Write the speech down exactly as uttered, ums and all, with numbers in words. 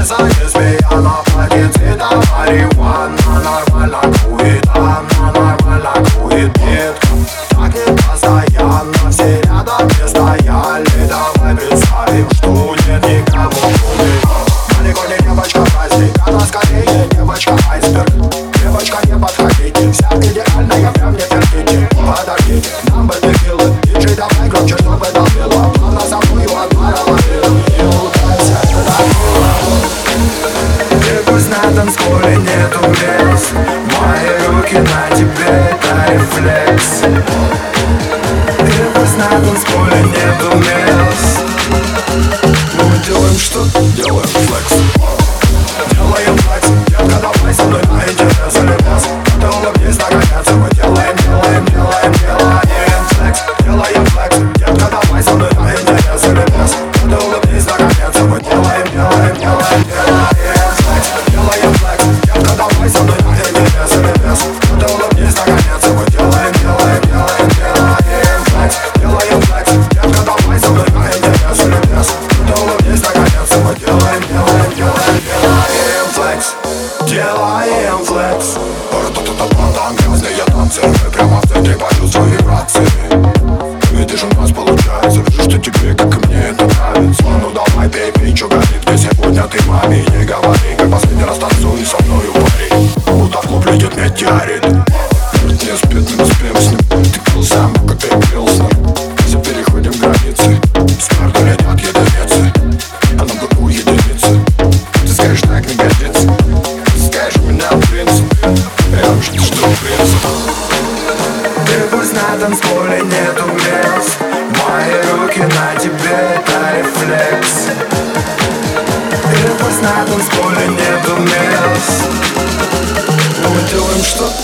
Леса измеяна, пакет цвета марихуана. Нормально кует, она нормально кует, детка. Так не постоянно, все рядом не стояли. Давай представим, что нет никого кроме. Далеко не девочка праздник, она скорее девочка айсберг. Девочка, не подходите, вся идеальная, прям не терпите. Подождите, нам бы текилы, диджей давай громче, чтобы долбило. Плавно за мною отмарала и удайся, ты пусть на танцполе нету мест. Мои руки на тебе, это рефлекс. Ты пусть на танцполе нету мест. Мы делаем что? Делаем флекс. Делаем флекс, детка, давай со мной на интерес или без. Ты улыбнись, наконец, мы делаем, делаем, делаем, делаем флекс. Делаем флекс, детка, давай со мной на интерес или без. Ты улыбнись, наконец, мы делаем, делаем, делаем, делаем флекс. Делаем флекс, детка, давай со мной на интерес или без. Ты улыбнись, наконец, мы делаем, делаем, делаем, делаем флекс. Делаем флекс, детка, давай со мной на интерес или без. Ты улыбнись, наконец, мы делаем, делаем, делаем, делаем флекс. Делаем флекс. Там грязные танцы, мы прямо в центре, почувствуй вибрации. Видишь, у нас получается, вижу, что тебе, как и мне, это нравится. Ну давай, пей, пей, чё горит, где сегодня ты маме не говори. Как последний раз танцуй со мною, пари. Будто в клуб летит метеорит. Не спит, не спим с ним. Ты пил сам, как ты пил с ним. Все переходим границы. С карты летят единицы, а нам тут у единицы. Ты скажешь, так не годится. Ты скажешь, у меня принцип. Я уж не что принцип. Ты пусть на танцполе нету мест. Мои руки на тебе, это рефлекс. Ты пусть на танцполе нету мест. Но мы делаем что?